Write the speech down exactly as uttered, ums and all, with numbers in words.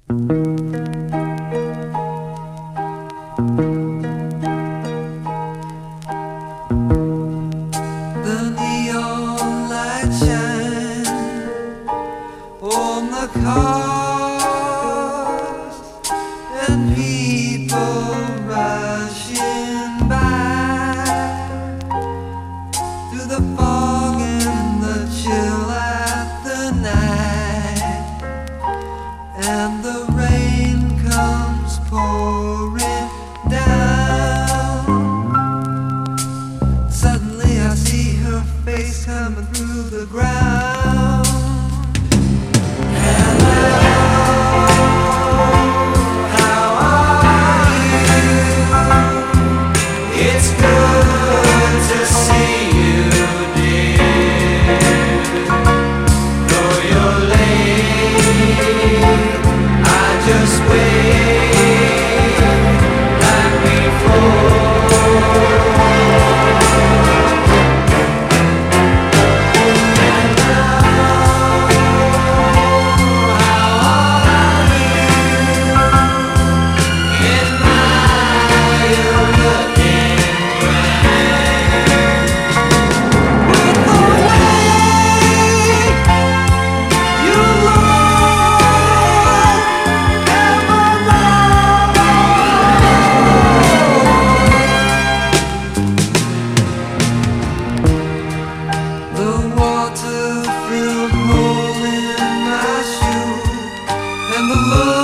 The neon light shine on the cars and people rushing by through the fog and the chill at the night, and the rain comes pouring down. Suddenly I see her face coming through the ground. Hello, how are you? It's good to see you, dear. Though you're late, I just wait like before. The water filled hole in my shoe, and the love